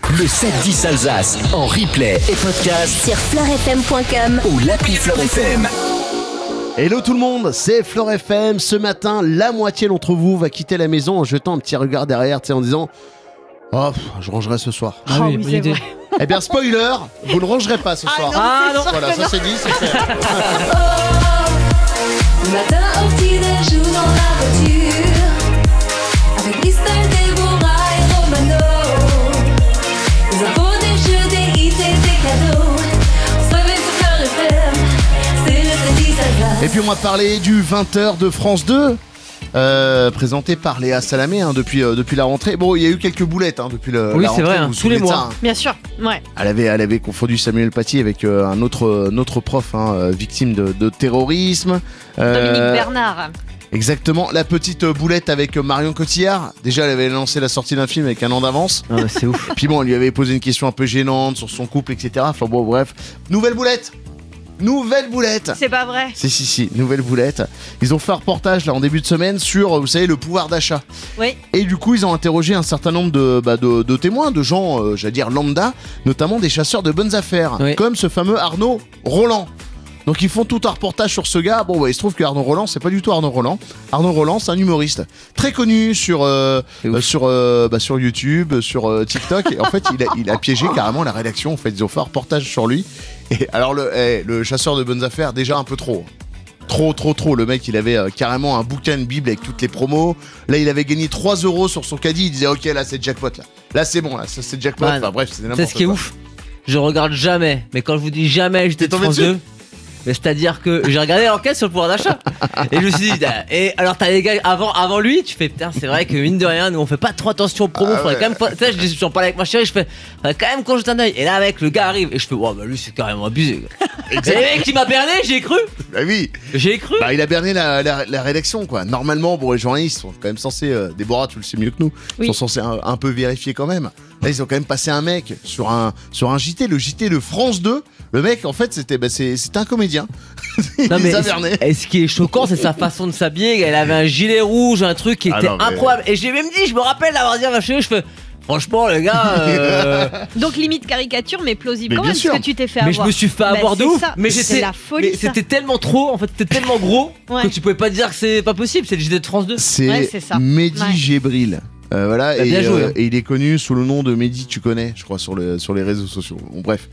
Le 7-10 Alsace en replay et podcast sur fleurfm.com ou l'appli Fleur FM. Hello tout le monde, c'est Fleur FM. Ce matin, la moitié d'entre vous va quitter la maison en jetant un petit regard derrière, en disant « Oh, je rangerai ce soir. » Ah oui, bonne idée. Eh bien, spoiler, vous ne rangerez pas ce soir. Non. Voilà, ça c'est dit, c'est fait. Le matin au petit-déj ou dans la voiture, avec Christelle, Déborah et Romano. Des infos, des jeux, des hits et des cadeaux. On se réveille sur Fleur FM, c'est le 7-10 Alsace. Et puis on va parler du 20h de France 2. Présenté par Léa Salamé depuis la rentrée. Bon, il y a eu quelques boulettes depuis la rentrée. Oui, c'est vrai, vous vous tous les souvenez de mois. ça, Bien sûr, ouais. Elle avait confondu Samuel Paty avec un autre prof victime de terrorisme. Dominique Bernard. Exactement, la petite boulette avec Marion Cotillard. Déjà, elle avait lancé la sortie d'un film avec un an d'avance. Ah bah, c'est ouf. Puis bon, elle lui avait posé une question un peu gênante sur son couple, etc. Enfin bon, bref. Nouvelle boulette. C'est pas vrai. Si, nouvelle boulette. Ils ont fait un reportage là en début de semaine sur, vous savez, le pouvoir d'achat. Oui. Et du coup, ils ont interrogé un certain nombre de témoins, de gens, j'allais dire lambda, notamment des chasseurs de bonnes affaires, Oui. comme ce fameux Arnaud Roland. Donc ils font tout un reportage sur ce gars. Bon, il se trouve que Arnaud Roland, c'est pas du tout Arnaud Roland. Arnaud Roland, c'est un humoriste très connu sur YouTube, sur TikTok. Et en fait, il a piégé carrément la rédaction. En fait, ils ont fait un reportage sur lui. Et alors le chasseur de bonnes affaires, déjà un peu trop. Trop. Le mec, il avait carrément un bouquin de Bible avec toutes les promos. Là, il avait gagné 3 € sur son caddie. Il disait, ok, là, c'est jackpot. Là, c'est bon. Là, ça, c'est jackpot. Ouais, Enfin, bref, c'est n'importe C'est quoi. ce qui est ouf. Je regarde jamais, mais quand je vous dis jamais, j'étais de tombé France dessus 2. Mais c'est-à-dire que j'ai regardé l'enquête sur le pouvoir d'achat. Et je me suis dit, et alors t'as les gars avant lui, tu fais putain, c'est vrai que mine de rien, nous on fait pas trop attention aux promos. Faudrait quand même, tu sais, j'en parlais avec ma chérie, je fais, faudrait quand même qu'on jette un oeil. Et là, avec le gars arrive, et je fais, ouais, bah lui c'est carrément abusé. Et le mec qui m'a berné, j'ai cru. Bah oui. J'ai cru. Bah, il a berné la rédaction, quoi. Normalement, bon, les journalistes sont quand même censés, Déborah, tu le sais mieux que nous, Oui. sont censés un peu vérifier quand même. Là, ils ont quand même passé un mec sur un JT, le JT de France 2. Le mec, en fait, c'était un comédien. Il Non, mais les a bernés. et ce qui est choquant, c'est sa façon de s'habiller. Elle avait un gilet rouge, un truc qui Ah était non, mais- improbable. Et j'ai même dit, je me rappelle d'avoir dit à ma chérie, je fais, franchement, les gars. Donc limite caricature, mais plausible Mais quand bien même, sûr. ce que tu t'es fait Mais avoir. je me suis fait avoir de c'est ouf. ça. Mais C'est j'étais la folie. mais ça. c'était tellement trop. En fait, c'était tellement gros Ouais. que tu pouvais pas dire que c'est pas possible. C'est le JT de France 2. C'est c'est ça. Mehdi Ouais. Gébril. Voilà, Bah, bien joué, hein. et il est connu sous le nom de Mehdi, tu connais, je crois, sur les réseaux sociaux. Bon, bref.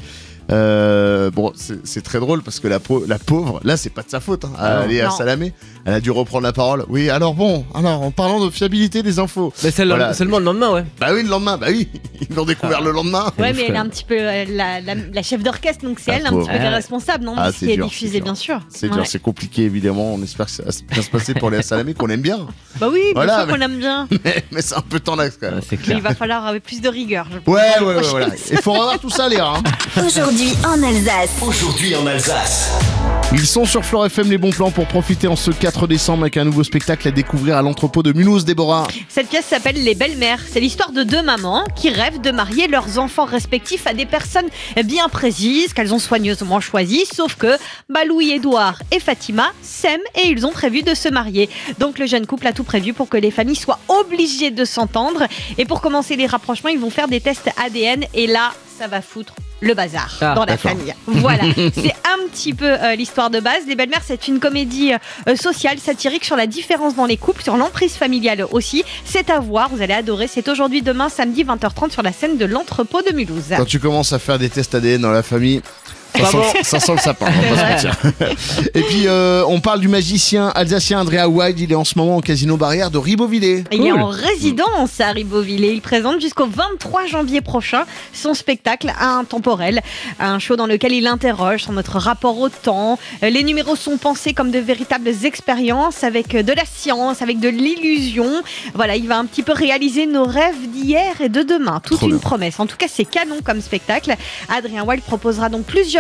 Bon, c'est très drôle parce que la pauvre, là, c'est pas de sa faute. Léa Non. Salamé, elle a dû reprendre la parole. Oui, alors en parlant de fiabilité des infos. Mais c'est Voilà. seulement le lendemain, ouais. Bah oui, le lendemain, ils l'ont découvert le lendemain. Ouais, mais elle est un petit peu la chef d'orchestre, donc c'est Ah, elle un pauvre. petit peu des responsables, non Ah, de ce c'est qui est dur, diffusé, c'est dur. bien sûr. C'est Ouais. dur, c'est compliqué évidemment. On espère que ça va bien se passer pour Léa Salamé, qu'on aime bien. Bah oui, bien Voilà, sûr qu'on l'aime bien. Mais c'est un peu tendax quand même. C'est Mais clair. il va falloir plus de rigueur. Je pense, Ouais, dans les prochaines voilà. Il faut revoir tout ça, Léa. Aujourd'hui en Alsace. Aujourd'hui en Alsace. Ils sont sur Fleur FM, les bons plans pour profiter en ce 4 décembre avec un nouveau spectacle à découvrir à l'entrepôt de Mulhouse, Déborah. Cette pièce s'appelle Les Belles-Mères. C'est l'histoire de deux mamans qui rêvent de marier leurs enfants respectifs à des personnes bien précises qu'elles ont soigneusement choisies. Sauf que Louis-Édouard et Fatima s'aiment et ils ont prévu de se marier. Donc le jeune couple a tout prévu pour que les familles soient obligées de s'entendre. Et pour commencer les rapprochements, ils vont faire des tests ADN. Et là, ça va foutre le bazar Ah, dans la d'accord. famille. Voilà, c'est un petit peu l'histoire de base. Les Belles-Mères, c'est une comédie sociale, satirique sur la différence dans les couples, sur l'emprise familiale aussi. C'est à voir, vous allez adorer. C'est aujourd'hui, demain, samedi 20h30 sur la scène de l'entrepôt de Mulhouse. Quand tu commences à faire des tests ADN dans la famille, ça sent le sapin, on va pas se mentir. Et puis, on parle du magicien alsacien Andrea Wild. Il est en ce moment au Casino Barrière de Ribeauvillé. Il est en résidence à Ribeauvillé. Il présente jusqu'au 23 janvier prochain son spectacle intemporel. Un show dans lequel il interroge sur notre rapport au temps. Les numéros sont pensés comme de véritables expériences avec de la science, avec de l'illusion. Voilà, il va un petit peu réaliser nos rêves d'hier et de demain. Toute Trop une bien. promesse. En tout cas, c'est canon comme spectacle. Adrien Wild proposera donc plusieurs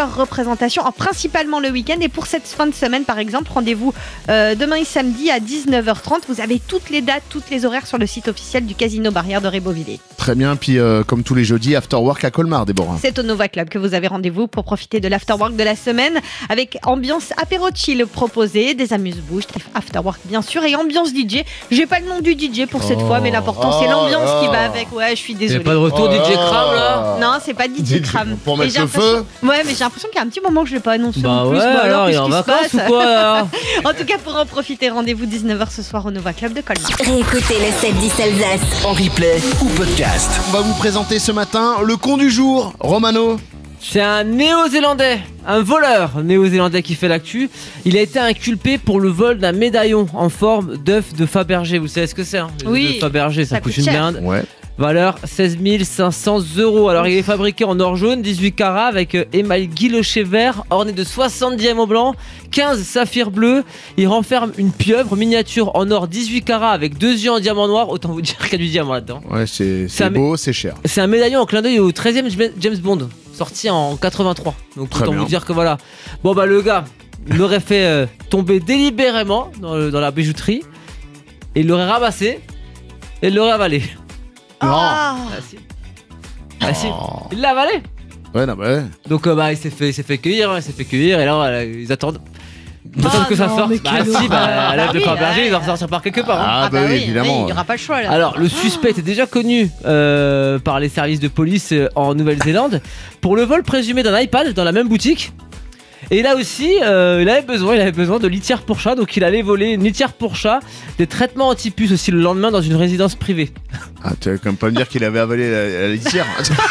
plusieurs représentations, principalement le week-end. Et pour cette fin de semaine, par exemple, rendez-vous demain et samedi à 19h30. Vous avez toutes les dates, toutes les horaires sur le site officiel du Casino Barrière de Ré-Beauvillé. Très bien, puis comme tous les jeudis, After Work à Colmar, Déborah. C'est au Nova Club que vous avez rendez-vous pour profiter de l'afterwork de la semaine avec ambiance apéro chill proposée, des amuse-bouches, afterwork bien sûr et ambiance DJ. J'ai pas le nom du DJ pour cette fois, mais l'important c'est l'ambiance qui va avec. Ouais, je suis Y'a désolée. pas de retour DJ Kram là? Non, c'est pas DJ Kram. Pour Et mettre j'ai le l'impression- feu. Ouais, mais j'ai l'impression qu'il y a un petit moment que je l'ai pas annoncé Bah en plus. ouais, Bon, alors il est qu'est-ce en qui se vacances passe ou quoi là? En tout cas, pour en profiter, rendez-vous 19h ce soir au Nova Club de Colmar. Réécoutez le 7-10 Alsace. En replay ou podcast. On va vous présenter ce matin le con du jour, Romano. C'est un néo-zélandais, un voleur néo-zélandais qui fait l'actu. Il a été inculpé pour le vol d'un médaillon en forme d'œuf de Fabergé. Vous savez ce que c'est hein? Les Oui, œufs de Fabergé, ça ça coûte coûte une cher. blinde. Ouais. Valeur 16 500 €. Alors il est fabriqué en or jaune, 18 carats avec émail guilloché vert, orné de 60 diamants blancs, 15 saphirs bleus. Il renferme une pieuvre miniature en or 18 carats avec 2 yeux en diamant noir. Autant vous dire qu'il y a du diamant là-dedans. Ouais, c'est un beau, c'est cher. C'est un médaillon en clin d'œil au 13e James Bond, sorti en 83. Donc Très autant bien. vous dire que voilà. Bon bah le gars, il l'aurait fait tomber délibérément dans la bijouterie. Et il l'aurait ramassé et il l'aurait avalé. Ah. Ah si. Ah si. Oh. Il l'a avalé. Ouais, non, bah ouais. Donc bah il s'est fait cueillir, hein, il s'est fait cueillir et là ils attendent. Ils attendent Ah que ça non, sorte. mais Bah quelle si, bah horreur. l'œuf de Ah oui, Fabergé, ouais. il doit ressortir par quelque part. hein. Ah, bah oui, évidemment. Il n'y aura pas le choix là. Alors, le suspect était déjà connu par les services de police en Nouvelle-Zélande pour le vol présumé d'un iPad dans la même boutique. Et là aussi, il avait besoin de litière pour chat, donc il allait voler une litière pour chat, des traitements anti-puces aussi le lendemain dans une résidence privée. Ah, tu vas quand même pas me dire qu'il avait avalé la litière.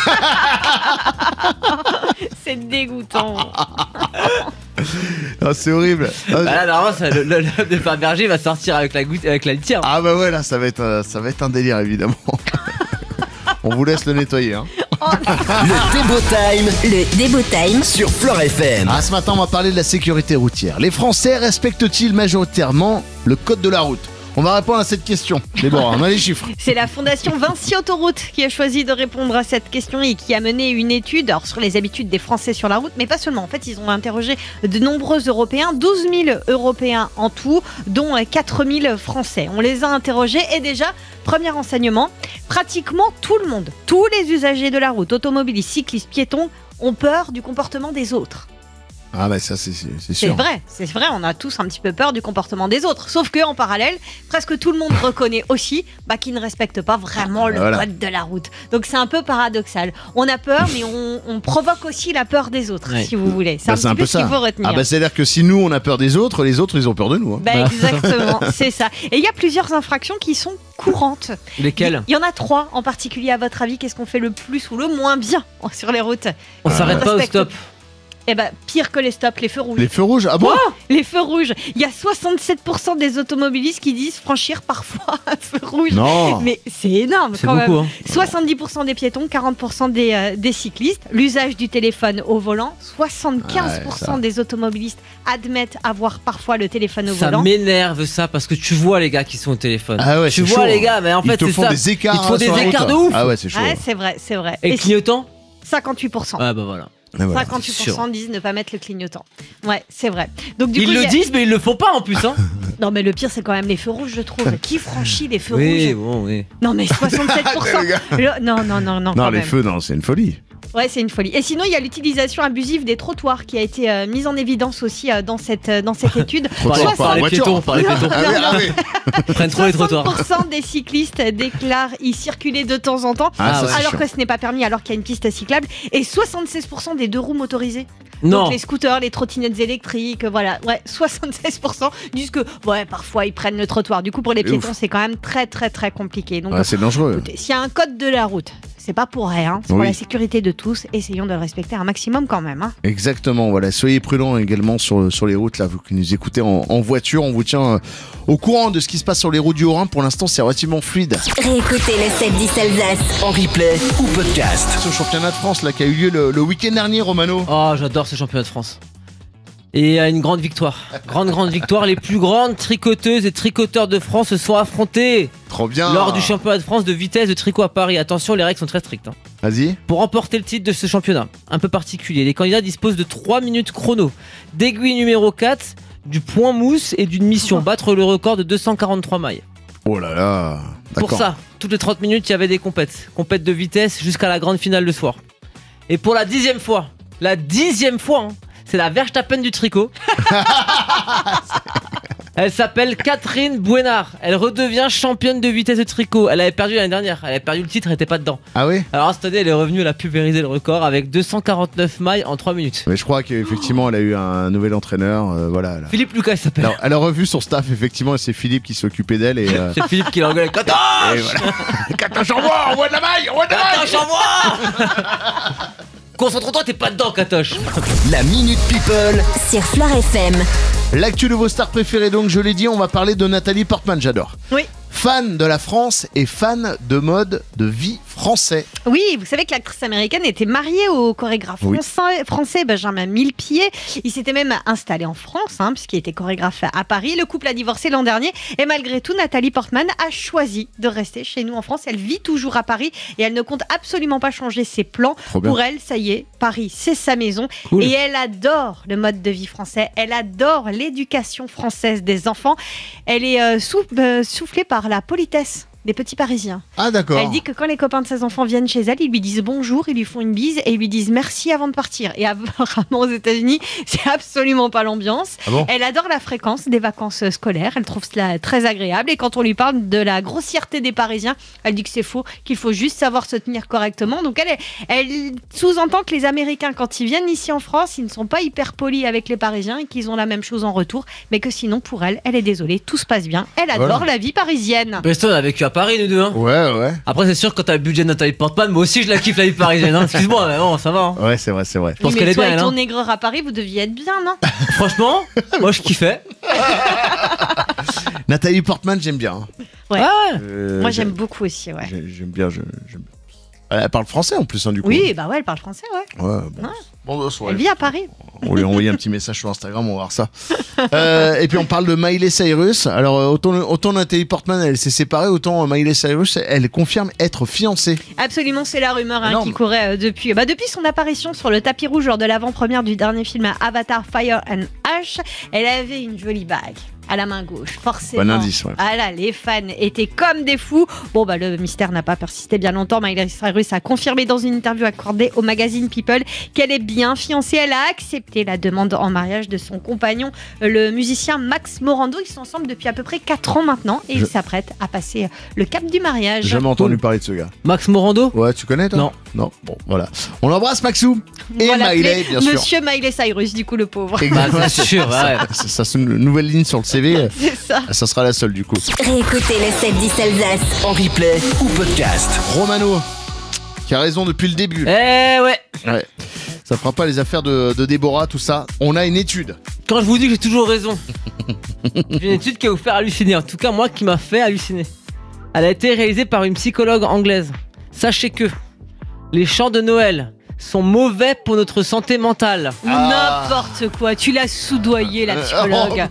C'est dégoûtant. Ah, c'est horrible. Ah, Bah là, normalement, l'œuf de Fabergé va sortir avec la litière. ah, bah ouais, là, ça va être un délire, évidemment. On vous laisse le nettoyer. Hein. Le Débo Time Le Débo Time sur Fleure FM. Ah, ce matin, on va parler de la sécurité routière. Les Français respectent-ils majoritairement le code de la route? On va répondre à cette question. Déborah, on a les chiffres. C'est la fondation Vinci Autoroute qui a choisi de répondre à cette question et qui a mené une étude sur les habitudes des Français sur la route, mais pas seulement. En fait, ils ont interrogé de nombreux Européens, 12 000 Européens en tout, dont 4 000 Français. On les a interrogés et déjà, premier enseignement, pratiquement tout le monde, tous les usagers de la route, automobilistes, cyclistes, piétons, ont peur du comportement des autres. Ah, bah ça, c'est C'est sûr. vrai, on a tous un petit peu peur du comportement des autres. Sauf qu'en parallèle, presque tout le monde reconnaît aussi qu'ils ne respectent pas vraiment le Voilà. code de la route. Donc c'est un peu paradoxal. On a peur, mais on provoque aussi la peur des autres, Ouais. si vous voulez. C'est Bah, un petit peu ce qu'il faut retenir. Ah, bah c'est-à-dire que si nous, on a peur des autres, les autres, ils ont peur de nous. Hein. Bah, exactement, c'est ça. Et il y a plusieurs infractions qui sont courantes. Lesquels? Il y en a 3 en particulier, à votre avis. Qu'est-ce qu'on fait le plus ou le moins bien sur les routes? On s'arrête pas au Respecte- stop. Eh ben, pire que les stops, les feux rouges. Les feux rouges? Ah bon? Les feux rouges. Il y a 67% des automobilistes qui disent franchir parfois un feu rouge. Non. Mais c'est énorme C'est quand beaucoup. même. Hein. 70% des piétons, 40% des cyclistes. L'usage du téléphone au volant, 75% Ouais, ça. des automobilistes admettent avoir parfois le téléphone au Ça volant. m'énerve ça parce que tu vois les gars qui sont au téléphone. Ah ouais, tu c'est vois chaud, les hein. gars, mais en Ils fait te c'est font ça. des écarts. Ils te font sur des la écarts route. de ouf. Ah ouais, c'est chaud. Ouais, c'est vrai, c'est vrai. Et clignotant? 58%. Ah bah voilà. Ah, voilà. 58% disent ne pas mettre le clignotant. Ouais, c'est vrai. Donc du Ils coup, le il y a- disent mais ils le font pas en plus hein. Non mais le pire c'est quand même les feux rouges, je trouve. Qui franchit les feux Oui, rouges? bon, oui. Non mais 67%. Les gars. Non, Non, quand les même. feux, non, c'est une folie. Ouais, c'est une folie. Et sinon, il y a l'utilisation abusive des trottoirs qui a été mise en évidence aussi dans cette étude. Par les voiture. piétons, par les piétons. Ah oui, ah oui. Prennent trop les trottoirs. 60% des cyclistes déclarent y circuler de temps en temps, Ah, ça, c'est alors chiant. que ce n'est pas permis, alors qu'il y a une piste cyclable. Et 76% des 2 roues motorisées. Non. Donc les scooters, les trottinettes électriques, voilà. Ouais, 76% disent que, ouais, parfois ils prennent le trottoir. Du coup, pour les C'est piétons, ouf. c'est quand même très, très, très compliqué. Donc, Ouais, c'est dangereux. écoutez, s'il y a un code de la route, c'est pas pour rien, c'est pour Oui. la sécurité de tous. Essayons de le respecter un maximum quand même. Hein. Exactement, voilà. Soyez prudents également sur les routes, là, vous qui nous écoutez en voiture. On vous tient au courant de ce qui se passe sur les routes du Haut-Rhin. Pour l'instant, c'est relativement fluide. Réécoutez le 7-10 Alsace. En replay ou podcast. Ce championnat de France là, qui a eu lieu le week-end dernier, Romano. Oh, j'adore ce championnat de France. Et à une grande victoire. Grande victoire. Les plus grandes tricoteuses et tricoteurs de France se sont affrontés Trop bien. lors du championnat de France de vitesse de tricot à Paris. Attention, les règles sont très strictes. Vas-y. Pour remporter le titre de ce championnat, un peu particulier, les candidats disposent de 3 minutes chrono, d'aiguille numéro 4, du point mousse et d'une mission, battre le record de 243 mailles. Oh là là. Pour D'accord. ça, toutes les 30 minutes, il y avait des compètes de vitesse jusqu'à la grande finale le soir. Et pour la 10e fois, c'est la Verstappen du tricot. Elle s'appelle Catherine Bouénard. Elle redevient championne de vitesse de tricot. Elle avait perdu l'année dernière. Elle avait perdu le titre, elle était pas dedans. Ah oui. Alors cette année, elle est revenue, elle a pulvérisé le record avec 249 mailles en 3 minutes. Mais je crois qu'effectivement, elle a eu un nouvel entraîneur. Voilà. Elle a- Philippe Lucas, il s'appelle. Alors, elle a revu son staff, effectivement, et c'est Philippe qui s'est occupé d'elle. Et, C'est Philippe qui l'engueule. et Katoche voilà. Katoche, envoie de la maille, envoie de la maille. Katoche, envoie Concentre-toi, t'es pas dedans, Katoche. La Minute People. Sur Flair FM. L'actu de vos stars préférées, donc, je l'ai dit, on va parler de Nathalie Portman, j'adore. Oui. Fan de la France et fan de mode de vie français. Oui, vous savez que l'actrice américaine était mariée au chorégraphe Oui. français Benjamin Millepied. Il s'était même installé en France, puisqu'il était chorégraphe à Paris. Le couple a divorcé l'an dernier et malgré tout, Nathalie Portman a choisi de rester chez nous en France. Elle vit toujours à Paris et elle ne compte absolument pas changer ses plans. Trop bien. Pour elle, ça y est, Paris, c'est sa maison. Cool. Et elle adore le mode de vie français. Elle adore l'éducation française des enfants. Elle est soufflée par la politesse des petits Parisiens. Ah, d'accord. Elle dit que quand les copains de ses enfants viennent chez elle, ils lui disent bonjour, ils lui font une bise et ils lui disent merci avant de partir. Et apparemment aux États-Unis, c'est absolument pas l'ambiance. Ah bon. Elle adore la fréquence des vacances scolaires, elle trouve cela très agréable. Et quand on lui parle de la grossièreté des Parisiens, elle dit que c'est faux, qu'il faut juste savoir se tenir correctement. Donc elle sous-entend que les Américains, quand ils viennent ici en France, ils ne sont pas hyper polis avec les Parisiens et qu'ils ont la même chose en retour. Mais que sinon, pour elle, elle est désolée, tout se passe bien. Elle adore Voilà. la vie parisienne. Beston a vécu à Paris, nous deux. Ouais. Après, c'est sûr que quand t'as le budget de Nathalie Portman, moi aussi je la kiffe la vie parisienne. Excuse-moi, mais bon, ça va. Ouais, c'est vrai. Je pense Oui, qu'elle mais est toi bien, et elle. ton Hein. aigreur à Paris, vous deviez être bien, non? Franchement, moi je kiffais. Nathalie Portman, j'aime bien. Ouais. Ah, Moi, j'aime beaucoup aussi, ouais. J'aime bien. Elle parle français en plus, du coup. Oui, bah ouais, elle parle français, ouais. Ouais, bon. Ouais. Bon, Elle vit à Paris. On lui a envoyé un petit message sur Instagram, on va voir ça. Et puis on parle de Miley Cyrus. Alors autant Nathalie Portman, elle s'est séparée, autant Miley Cyrus, elle confirme être fiancée. Absolument, c'est la rumeur Énorme. qui courait depuis son apparition sur le tapis rouge lors de l'avant-première du dernier film Avatar Fire and Ash. Elle avait une jolie bague à la main gauche, forcément. Bon indice, ouais. Ah là, les fans étaient comme des fous. Bon, bah le mystère n'a pas persisté bien longtemps. Miley Cyrus a confirmé dans une interview accordée au magazine People qu'elle est bien fiancée. Elle a accepté la demande en mariage de son compagnon, le musicien Max Morando. Ils sont ensemble depuis à peu près 4 ans maintenant et ils s'apprêtent à passer le cap du mariage. J'ai jamais entendu parler de ce gars. Max Morando. Ouais, tu connais toi? Non. Non. Bon, voilà. On l'embrasse Maxou et On va Miley, l'appeler bien sûr. Monsieur Miley Cyrus, du coup, le pauvre. Bah, bien sûr, ouais. Ça c'est une nouvelle ligne sur le CV. C'est ça. Ça sera la seule du coup. Réécoutez le 7-10 Alsace. En replay ou podcast. Romano, qui a raison depuis le début. Eh ouais. Ouais. Ça fera pas les affaires de Déborah, tout ça. On a une étude. Quand je vous dis que j'ai toujours raison, j'ai une étude qui va vous faire halluciner. En tout cas, moi qui m'a fait halluciner. Elle a été réalisée par une psychologue anglaise. Sachez que les chants de Noël sont mauvais pour notre santé mentale. N'importe quoi. Tu l'as soudoyé, la psychologue.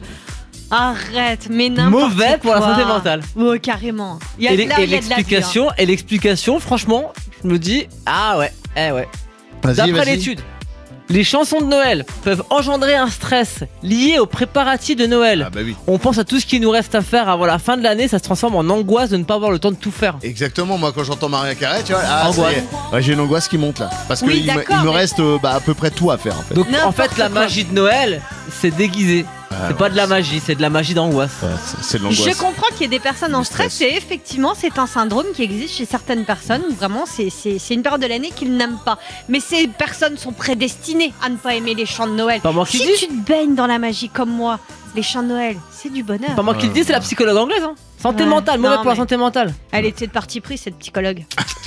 Arrête, mais n'importe Mauvais pour la quoi. santé mentale. Oh, carrément. Il y a Et de là, il y a de la vie, hein. l'explication, franchement, je me dis, ah ouais, eh ouais. Vas-y, D'après vas-y. l'étude, les chansons de Noël peuvent engendrer un stress lié aux préparatifs de Noël. Ah bah oui. On pense à tout ce qui nous reste à faire avant la fin de l'année, ça se transforme en angoisse de ne pas avoir le temps de tout faire. Exactement, moi quand j'entends Maria Carré, tu vois, ah, Angoisse. ça y est. Ouais, j'ai une angoisse qui monte là. Parce Oui, qu'il me d'accord, mais- reste à peu près tout à faire en fait. Donc en N'importe fait, la quoi. magie de Noël, c'est déguisé. C'est pas de la magie, c'est de la magie d'angoisse. Ouais, c'est de l'angoisse. Je comprends qu'il y ait des personnes en Du stress stress. et effectivement c'est un syndrome qui existe chez certaines personnes où vraiment c'est une période de l'année qu'ils n'aiment pas. Mais ces personnes sont prédestinées à ne pas aimer les chants de Noël. Pas moi qui Si dis. tu te baignes dans la magie comme moi, les chants de Noël, c'est du bonheur. Pas moi qui le dis, c'est la psychologue anglaise. Hein. Santé Ouais. mentale, mauvais Non, pour la mais- santé mentale. Elle était de parti pris cette psychologue.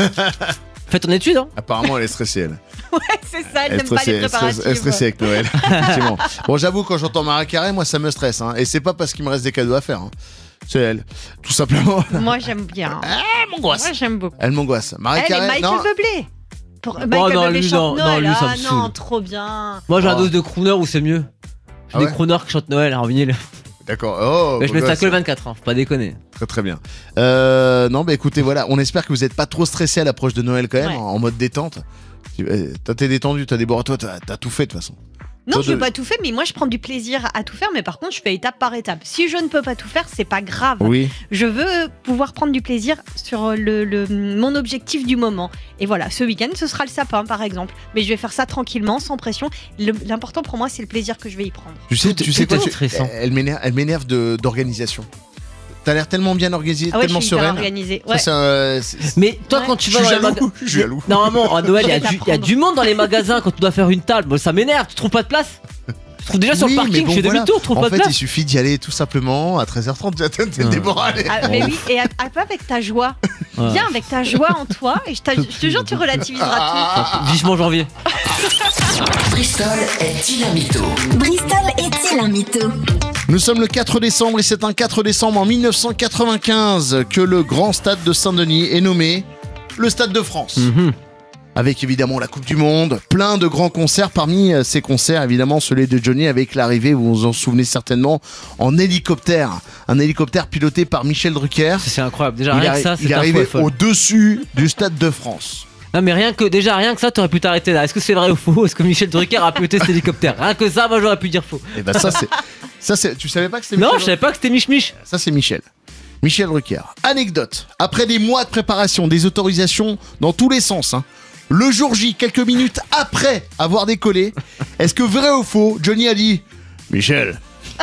Fais ton étude, hein. Apparemment elle est stressée elle. Ouais, c'est ça, elle Elle est n'aime pas les stressée, préparatifs. elle est stressée avec Noël. Effectivement. Bon j'avoue quand j'entends Maria Carré, moi ça me stresse. Hein. Et c'est pas parce qu'il me reste des cadeaux à faire. Hein. C'est elle. Tout simplement. Moi j'aime bien. Moi j'aime beaucoup. Elle m'angoisse. Maria Elle et Carré, Michael non. Bublé. Pour Michael non, Bublé lui, chante non, Noël. lui, ça me Ah saoule. non, trop bien. Moi j'ai un Oh. dose de crooner où c'est mieux. J'ai Ah des ouais chroneurs qui chantent Noël en vinyle. D'accord. Oh, Mais je beau mets ça gosse. que le 24, hein, faut pas déconner. Très très bien. Non, bah écoutez, voilà, on espère que vous n'êtes pas trop stressé à l'approche de Noël quand même, Ouais. en mode détente. Toi, t'es détendu, t'as Déborah, toi, t'as tout fait de toute façon. Non, Toi, je vais pas tout faire, mais moi je prends du plaisir à tout faire, mais par contre je fais étape par étape. Si je ne peux pas tout faire, c'est pas grave. Oui. Je veux pouvoir prendre du plaisir sur mon objectif du moment. Et voilà, ce week-end, ce sera le sapin par exemple. Mais je vais faire ça tranquillement, sans pression. L'important pour moi, c'est le plaisir que je vais y prendre. Tu sais, quoi, tout stressant. elle m'énerve d'organisation. T'as l'air tellement bien organisé, Ah ouais, tellement je suis hyper sereine. organisée. Ça, Ouais. Mais toi, Ouais. quand tu Je vas suis dans les jaloux. magasins. Je suis jaloux. Normalement, à Noël, il y a Je vais du- il y a t'apprendre. du monde dans les magasins quand tu dois faire une table. Moi, ça m'énerve, tu trouves pas de place? Je trouve déjà sur Oui, le mais parking, bon, je fais voilà. demi-tour, je trouve En pas de fait, il place. suffit d'y aller tout simplement à 13h30. T'es Ouais. Déborah, allez. Ah, mais oui, et pas avec ta joie. Ouais. Viens avec ta joie en toi, et je te jure, tu relativiseras Vivement janvier. Bristol est-il un mytho? Bristol est-il un mytho? Nous sommes le 4 décembre et c'est un 4 décembre en 1995 que le grand stade de Saint-Denis est nommé le Stade de France. Avec évidemment la Coupe du Monde, plein de grands concerts. Parmi ces concerts, évidemment, celui de Johnny avec l'arrivée, vous vous en souvenez certainement, en hélicoptère. Un hélicoptère piloté par Michel Drucker. C'est incroyable. Déjà, Il rien est que ça, il c'est est un arrivé folle. au-dessus du Stade de France. Non, mais rien que ça, t'aurais pu t'arrêter là. Est-ce que c'est vrai ou faux? Est-ce que Michel Drucker a piloté cet hélicoptère? Rien que ça, moi j'aurais pu dire faux. Et ben ça c'est, tu savais pas que c'était Non, Michel je savais pas que c'était Mich. Ça, c'est Michel. Michel Drucker. Anecdote. Après des mois de préparation, des autorisations dans tous les sens, hein, le jour J, quelques minutes après avoir décollé, est-ce que vrai ou faux, Johnny a dit Michel,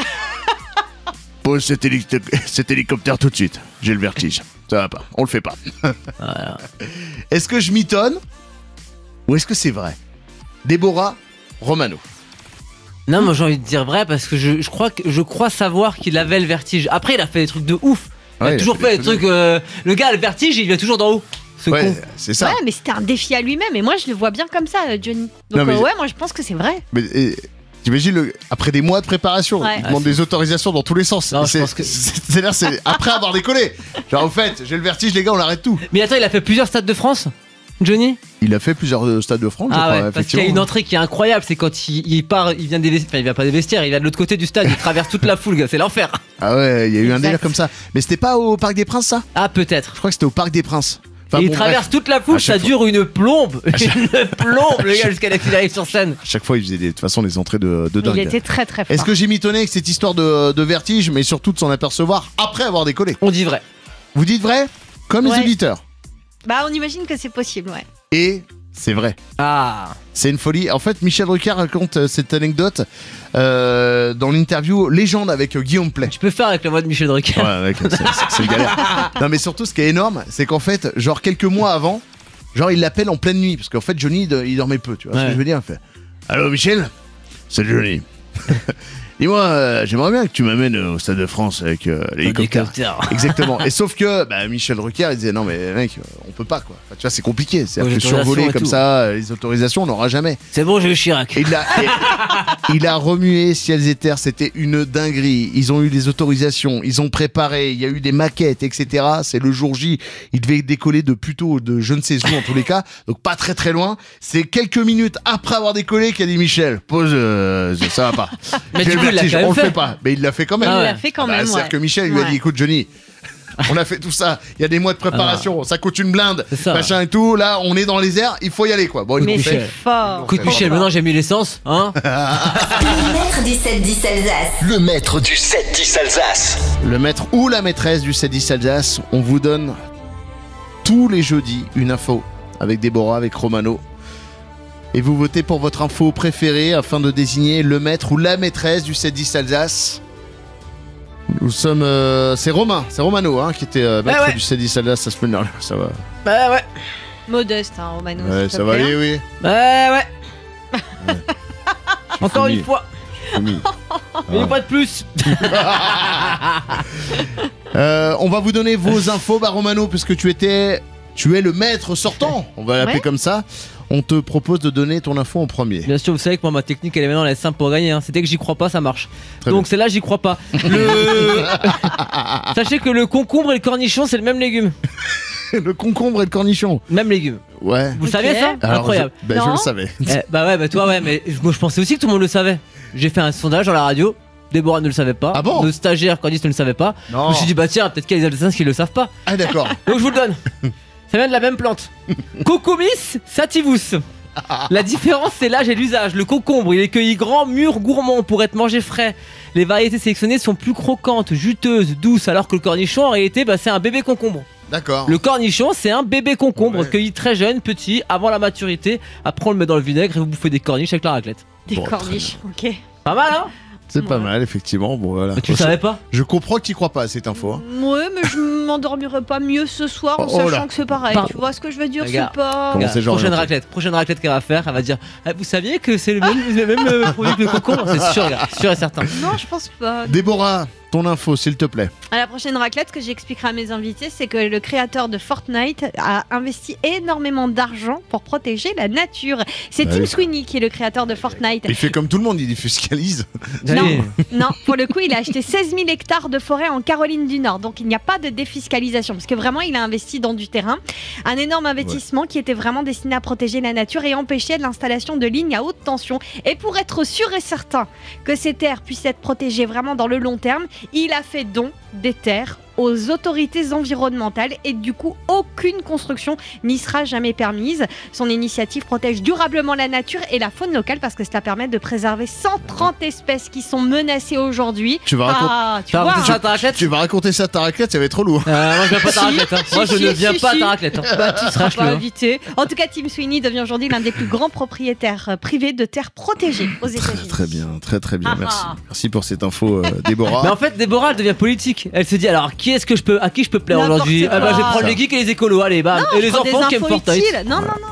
pose cet hélicoptère tout de suite. J'ai le vertige. Ça va pas. On le fait pas. Voilà. Est-ce que je mitonne ou est-ce que c'est vrai? Déborah Romano. Non, moi j'ai envie de dire vrai parce que je crois savoir qu'il avait le vertige. Après, il a fait des trucs de ouf. Il Ouais, a toujours il a fait fait des trucs. Le gars, le vertige, il vient toujours d'en haut. Ce Ouais, con. c'est ça. Ouais, mais c'était un défi à lui-même, et moi je le vois bien comme ça, Johnny. Donc Non, mais- ouais, moi je pense que c'est vrai. Mais t'imagines, après des mois de préparation, Ouais. il demande des autorisations dans tous les sens. Non, je C'est- pense que- C'est-à-dire, c'est après avoir décollé. Genre, au fait, j'ai le vertige, les gars, on l'arrête tout. Mais attends, il a fait plusieurs stades de France, Johnny? Il a fait plusieurs stades de France, je Ah crois, ouais, parce qu'il y a effectivement. une entrée qui est incroyable, c'est quand il part, il vient des vestiaires, enfin il vient pas des vestiaires, il vient de l'autre côté du stade, il traverse toute la foule, gars, c'est l'enfer. Ah ouais, il y a eu un Exact. délire comme ça. Mais c'était pas au Parc des Princes, ça? Ah peut-être. Je crois que c'était au Parc des Princes. Enfin, Et il bon, traverse bref. toute la À foule, chaque ça dure une plombe, une plombe, le gars, jusqu'à ce qu'il arrive sur scène. À chaque fois, il faisait de toute façon des entrées de dingue. Il était très très fort. Est-ce que j'ai mitonné avec cette histoire de vertige, mais surtout de s'en apercevoir après avoir décollé? On dit vrai. Vous dites vrai? Comme les Ouais. auditeurs. Bah on imagine que c'est possible, ouais. Et c'est vrai. Ah. C'est une folie. En fait, Michel Drucker raconte cette anecdote dans l'interview Légende avec Guillaume Play. Tu peux faire avec la voix de Michel Drucker. Ouais, mec, c'est une galère. Non, mais surtout, ce qui est énorme, c'est qu'en fait, genre quelques mois avant, genre il l'appelle en pleine nuit, parce qu'en fait, Johnny, il dormait peu, tu vois ce Ouais. que je veux dire? Il fait Allô, Michel? C'est Johnny. Dis-moi, j'aimerais bien que tu m'amènes au Stade de France avec l'hélicoptère. Hélicoptère. Exactement. Et sauf que Michel Drucker, il disait non, mais mec, on peut pas quoi. Enfin, tu vois, c'est compliqué. C'est Ouais, que l'autorisation survoler et comme tout. ça, les autorisations, on n'aura jamais. C'est bon, j'ai eu Chirac. Et il a remué ciels et terres, c'était une dinguerie. Ils ont eu des autorisations, ils ont préparé, il y a eu des maquettes, etc. C'est le jour J, il devait décoller de plutôt de je ne sais où en tous les cas, donc pas très très loin. C'est quelques minutes après avoir décollé qu'a dit Michel, pause, ça va pas. Mais J'ai du le coup, il l'a vertige, quand même on le fait. fait pas. Mais il l'a fait quand même. Ah Il ouais. l'a fait quand même, C'est-à-dire ouais. que Michel lui a dit Ouais. écoute Johnny, on a fait tout ça, il y a des mois de préparation, ça coûte une blinde, C'est ça. machin et tout, là on est dans les airs, il faut y aller quoi. Bon, il Mais nous c'est fait. fort. Écoute Michel, maintenant j'ai mis l'essence, hein. Le maître du 7-10 Alsace. Le maître du 7-10 Alsace. Le maître ou la maîtresse du 7-10 Alsace, on vous donne tous les jeudis une info avec Déborah, avec Romano. Et vous votez pour votre info préférée afin de désigner le maître ou la maîtresse du 7-10 Alsace. Nous sommes... c'est Romano hein, qui était maître ouais. du 7-10 Alsace la semaine dernière. Ça va, Bah ouais. Modeste, hein, Romano. ouais, s'il te ça va plaît. aller, oui. Bah ouais. Encore fini. une fois. Fini. Mais une fois de plus. On va vous donner vos infos, Romano, puisque tu es le maître sortant, on va l'appeler Ouais. comme ça. On te propose de donner ton info en premier. Bien sûr, vous savez que moi, ma technique, elle est maintenant, elle est simple pour gagner. Hein. C'est dès que j'y crois pas, ça marche. Très Donc bien. c'est là, j'y crois pas. Sachez que le concombre et le cornichon, c'est le même légume. Le concombre et le cornichon. Même légumes. Ouais. Vous le Ok. saviez ça? Alors, Incroyable. je Non. le savais. Bah ouais, bah toi, ouais, mais moi je pensais aussi que tout le monde le savait. J'ai fait un sondage dans la radio. Déborah ne le savait pas. Ah bon? Nos stagiaires, Candice, ne le savait pas. Non. Je me suis dit, bah tiens, peut-être qu'il y a des Alsaciens qui le savent pas. Ah d'accord. Donc je vous le donne. Ça vient de la même plante. Cucumis sativus. La différence, c'est l'âge et l'usage. Le concombre, il est cueilli grand, mûr, gourmand pour être mangé frais. Les variétés sélectionnées sont plus croquantes, juteuses, douces, alors que le cornichon, en réalité, bah, c'est un bébé concombre. D'accord. Le cornichon, c'est un bébé concombre Ouais. cueilli très jeune, petit, avant la maturité. Après, on le met dans le vinaigre et vous bouffez des corniches avec la raclette. Des Bon, corniches, ok. Pas mal, hein? C'est pas mal, effectivement. Bon, voilà. Mais tu le savais pas? Je comprends que tu crois pas à cette info. Hein. Ouais, mais je m'endormirai pas mieux ce soir en Oh là. sachant que c'est pareil. Pardon. Tu vois ce que je veux dire? Regarde. C'est pas. Comment c'est genre prochaine orienté. raclette qu'elle va faire, elle va dire ah, vous saviez que c'est le même produit que le concombre? C'est sûr, gars, sûr et certain. Non, je pense pas. Déborah, ton info, s'il te plaît. À la prochaine raclette, ce que j'expliquerai à mes invités, c'est que le créateur de Fortnite a investi énormément d'argent pour protéger la nature. C'est Bah Tim oui. Sweeney qui est le créateur de Fortnite. Il fait comme tout le monde, il défiscalise. Allez. Non, pour le coup, il a acheté 16 000 hectares de forêt en Caroline du Nord. Donc, il n'y a pas de défiscalisation. Parce que vraiment, il a investi dans du terrain. Un énorme investissement qui était vraiment destiné à protéger la nature et empêcher l'installation de lignes à haute tension. Et pour être sûr et certain que ces terres puissent être protégées vraiment dans le long terme, il a fait don des terres aux autorités environnementales et du coup aucune construction n'y sera jamais permise. Son initiative protège durablement la nature et la faune locale parce que cela permet de préserver 130 espèces qui sont menacées aujourd'hui. Tu vas raconter- Ah, tu T'as vois. raconté ça à ta raclette? Tu vas raconter ça à ta raclette, ça va être trop lourd. Moi je viens pas à ta raclette. Hein. Moi je Si, ne si, viens si, pas à si. ta raclette. Hein. Bah, tu seras Sache-le, pas hein. invité. En tout cas, Tim Sweeney devient aujourd'hui l'un des plus grands propriétaires privés de terres protégées aux États-Unis. Très bien, très bien. Ah, Merci. ah. Merci pour cette info, Déborah. Mais en fait, Déborah, elle devient politique. Elle se dit alors, à qui je peux plaire N'importe aujourd'hui? Ah bah, je vais quoi. prendre les geeks et les écolos, allez, bam. Et les Je prends des enfants qui aiment infos Fortnite. utiles.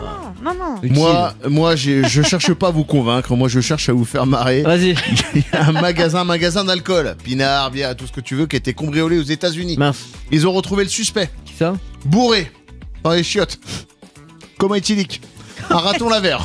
Non. Moi, je cherche pas à vous convaincre. Moi, je cherche à vous faire marrer. Vas-y. Il y a un magasin d'alcool, pinard, bière, tout ce que tu veux, qui a été cambriolé aux États-Unis. Mince. Ils ont retrouvé le suspect, Qui ça? bourré, dans les chiottes, coma éthylique, un raton laveur.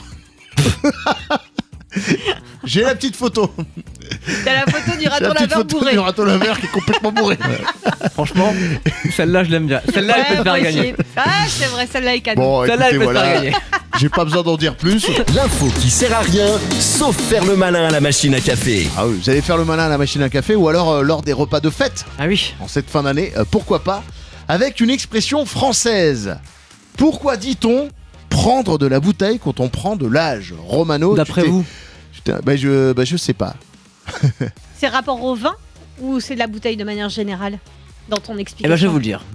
J'ai la petite photo. T'as la photo du J'ai raton la petite laveur photo bourré. du raton laveur qui est complètement bourré. Franchement, celle-là, je l'aime bien. Celle-là, elle peut te faire moi gagner. aussi. Ah, c'est vrai, celle-là est cadeau. Bon, Celle-là, écoutez, elle peut te faire voilà. gagner. J'ai pas besoin d'en dire plus. L'info qui sert à rien, sauf faire le malin à la machine à café. Ah oui, vous allez faire le malin à la machine à café ou alors lors des repas de fête Ah oui. en cette fin d'année, pourquoi pas, avec une expression française. Pourquoi dit-on prendre de la bouteille quand on prend de l'âge? Romano, D'après vous? je sais pas. C'est rapport au vin ou c'est de la bouteille de manière générale dans ton Eh explication? ben, je vais vous le dire.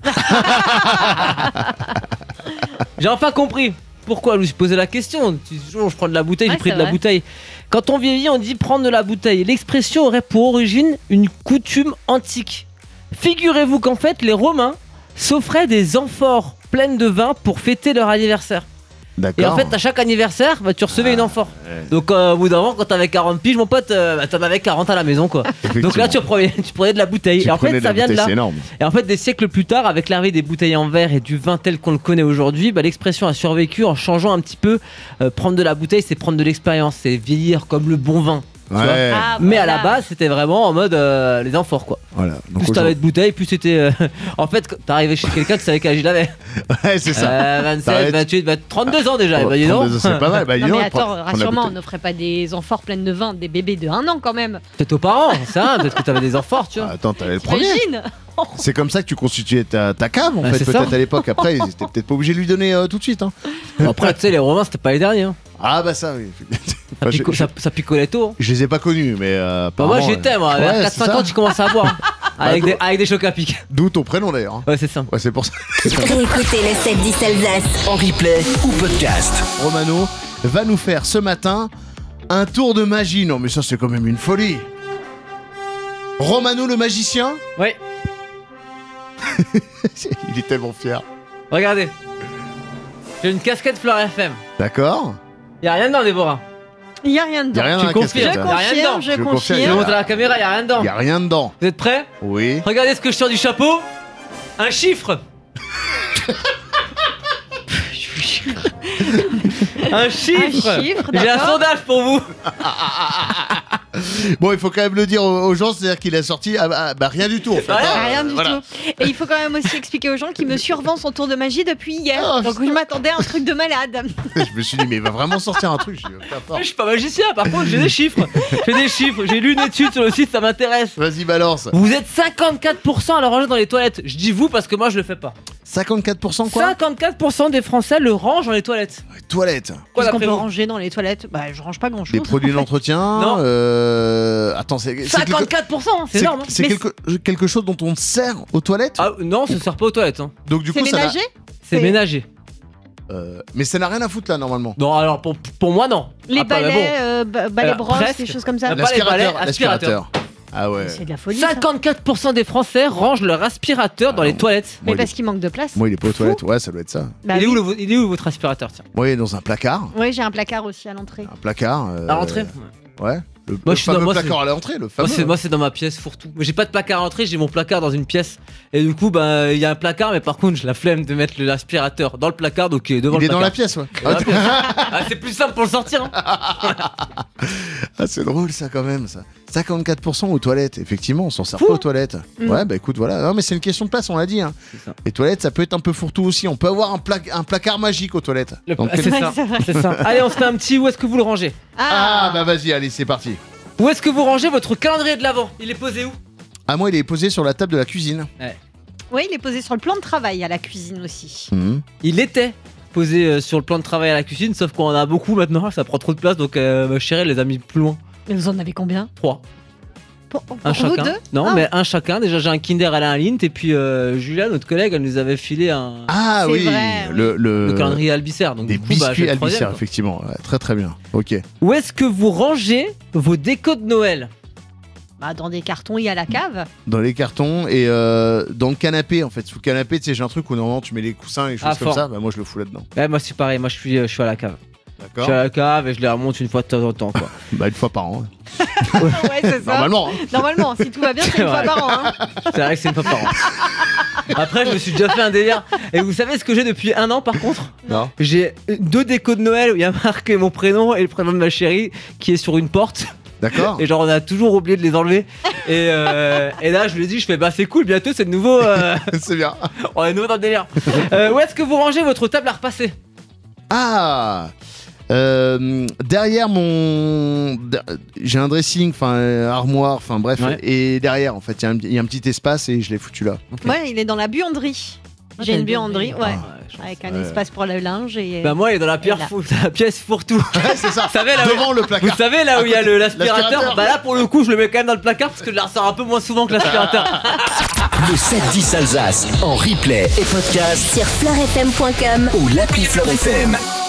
J'ai enfin compris pourquoi je me suis posé la question. Toujours, je prends de la bouteille, Ouais, j'ai pris c'est de la vrai. bouteille. Quand on vieillit, on dit prendre de la bouteille. L'expression aurait pour origine une coutume antique. Figurez-vous qu'en fait, les Romains s'offraient des amphores pleines de vin pour fêter leur anniversaire. D'accord. Et en fait, à chaque anniversaire, bah, tu recevais une amphore. Donc, au bout d'un moment, quand t'avais 40 piges, mon pote, t'en avais 40 à la maison, quoi. Donc là, tu prenais de la bouteille. Tu Et en prenais fait, de ça la vient de bouteille, là. c'est énorme. Et en fait, des siècles plus tard, avec l'arrivée des bouteilles en verre et du vin tel qu'on le connaît aujourd'hui, bah, l'expression a survécu en changeant un petit peu. Prendre de la bouteille, c'est prendre de l'expérience, c'est vieillir comme le bon vin. tu vois. Ouais. Ah, Mais à voilà. la base, c'était vraiment en mode les amphores, quoi. Voilà. Donc Plus t'avais de bouteilles, plus c'était. En fait, quand t'arrivais chez quelqu'un, tu savais quel âge il avait. ouais, c'est ça. 27, T'arrêtes. 28, 32 ans déjà. Oh, bah, dis donc. 32, c'est pas mal. Bah, dis Non donc, mais attends, prends la rassure-moi, on bouteille. n'offrait pas des amphores pleines de vin, des bébés de 1 an quand même. Peut-être aux parents, ça, peut-être que t'avais des amphores, tu vois. Ah, attends, t'avais le premier. T'imagines? C'est comme ça que tu constituais ta cave, en Ah, fait, c'est peut-être ça. à l'époque. Après, ils étaient peut-être pas obligés de lui donner tout de suite. Hein. Après, tu sais, les Romains, c'était pas les derniers. Hein. Ah, bah ça, oui. Ça, Enfin, ça picolait tôt. Hein. je les ai pas connus, mais. Bah, moi, apparemment, j'étais, moi. Vers ouais, 4-5 c'est ça. ans, tu commences à boire. Avec, Bah, avec des chocs à pic. D'où ton prénom d'ailleurs. hein. Ouais, c'est ça. Ouais, c'est pour ça. Écoutez le 7-10 Alsace. En replay ou podcast. Romano va nous faire ce matin un tour de magie. Non, mais ça, c'est quand même une folie. Romano le magicien, Ouais, il est tellement fier. regardez. J'ai une casquette Fleur FM. D'accord. Y'a rien dedans, Déborah. Il n'y a rien Il y dedans. a rien Tu dans la confirmes. casquette. Je là. Y a rien dedans. confirme, je Je confirme, confirme. Je vais montrer à la caméra, y'a rien dedans. Il y a rien dedans. Vous êtes prêts? Oui. Regardez ce que je sors du chapeau. Un chiffre. Un chiffre. Un chiffre, J'ai un d'accord. sondage pour vous. Bon, il faut quand même le dire aux gens, c'est-à-dire qu'il a sorti rien du tout en fait. Rien du Voilà. tout. Et il faut quand même aussi expliquer aux gens qu'il me survend son tour de magie depuis hier. Oh, Donc je m'attendais à un truc de malade. Je me suis dit, mais il va vraiment sortir un truc. Je suis pas fort. Je suis pas magicien, par contre, j'ai des chiffres. J'ai lu une étude sur le site, ça m'intéresse. Vas-y, balance. Vous êtes 54% à le ranger dans les toilettes. Je dis vous parce que moi je le fais pas. 54% quoi 54% des Français le rangent dans les toilettes. Toilettes. Quoi Qu'est-ce qu'on d'après peut vous ranger dans les toilettes? Bah, je range pas grand chose. Les produits d'entretien. Non. Attends, c'est 54%, c'est énorme. Hein. C'est quelque chose dont on sert aux toilettes. Ah non, ça sert pas aux toilettes. Hein. Donc du C'est coup, ça n'a- ménager? C'est C'est- ménager. Mais ça n'a rien à foutre là normalement. Non, alors pour moi, non. Les Ah, pas, mais balais, balais brosses, presque. des choses comme ça. Pas les balais, aspirateurs. Ah ouais. C'est de la folie. ça. 54% des Français rangent leur aspirateur dans les toilettes. Mais Moi, parce qu'il manque de place. Moi, il est pas aux Fou. toilettes. Ouais, ça doit être ça. Bah il, est oui. il est où votre aspirateur, tiens? Moi, il est dans un placard. Oui, j'ai un placard aussi à l'entrée. Un placard. À l'entrée. Ouais. Le Moi, je suis fameux dans- moi, placard à l'entrée, le fameux. Moi c'est dans ma pièce fourre-tout. Mais j'ai pas de placard à l'entrée, j'ai mon placard dans une pièce. Et du coup, bah il y a un placard, mais par contre j'ai la flemme de mettre l'aspirateur dans le placard, donc devant Il le est dans la placard. pièce, ouais. Dans la pièce. Ah, c'est plus simple pour le sortir. Hein. Ah, c'est drôle ça quand même, ça. 54% aux toilettes, effectivement, on s'en sert Fou. pas aux toilettes. Mm. Ouais, bah écoute, voilà. Non, mais c'est une question de place, on l'a dit. Hein. C'est ça. Les toilettes, ça peut être un peu fourre-tout aussi. On peut avoir un placard magique aux toilettes. Donc, C'est Ouais, ça. c'est vrai. C'est ça. Allez, on se fait un petit où est-ce que vous le rangez? Ah, bah vas-y, allez, c'est parti. Où est-ce que vous rangez votre calendrier de l'Avent? Il est posé où? Ah, moi, il est posé sur la table de la cuisine. Oui, il est posé sur le plan de travail à la cuisine aussi. Mhm. Il était posé sur le plan de travail à la cuisine, sauf qu'on en a beaucoup maintenant, ça prend trop de place, donc ma chérie les a mis plus loin. Mais vous en avez combien? 3. Pour Un vous chacun. deux? Non, Ah. mais un chacun. Déjà, j'ai un Kinder à la Lint, et puis Julia, notre collègue, elle nous avait filé un Ah C'est oui, vrai, oui. le calendrier Albicère. Donc, des du coup, bah, j'ai biscuits le troisième, Albicère, quoi. effectivement. Ouais, très très bien. Ok. Où est-ce que vous rangez vos décos de Noël? Bah, dans des cartons, il y a la cave. Dans les cartons et dans le canapé, en fait. Sous le canapé, tu sais, j'ai un truc où normalement tu mets les coussins et les choses Ah, comme fort. ça. Bah, moi, je le fous là-dedans. Ouais, moi, c'est pareil. Moi, je suis à la cave. Je D'accord. suis à la cave et je les remonte une fois de temps en temps, quoi. Bah, une fois par an. Ouais, c'est ça. Normalement. Hein. Normalement, si tout va bien, c'est une fois Ouais. par an. Hein. C'est vrai que c'est une fois par an. Après, je me suis déjà fait un délire. Et vous savez ce que j'ai depuis 1 an, par contre? Non. J'ai 2 décos de Noël où il y a marqué mon prénom et le prénom de ma chérie qui est sur une porte. D'accord. Et genre, on a toujours oublié de les enlever. Et là, je lui ai dit, je fais, bah, c'est cool, bientôt, c'est de nouveau. C'est bien. On est nouveau dans le délire. Où est-ce que vous rangez votre table à repasser? Ah derrière j'ai un dressing, enfin armoire, enfin bref, Ouais. et derrière en fait il y a un petit espace et je l'ai foutu là. Ouais, il est dans la buanderie. Ah, J'ai t'as une buanderie, ouais. je- Avec un Ouais. espace pour le linge et. Bah, moi, il est dans la, Et là. la pièce fourre-tout. C'est ça. Vous savez, là où- Devant le Vous placard. savez là où il y a l'aspirateur? L'aspirateur. Bah là pour le coup je le mets quand même dans le placard parce que je la ressors un peu moins souvent que l'aspirateur. Le 7-10 Alsace en replay et podcast Sur fleurfm.com. ou l'appli Fleur FM.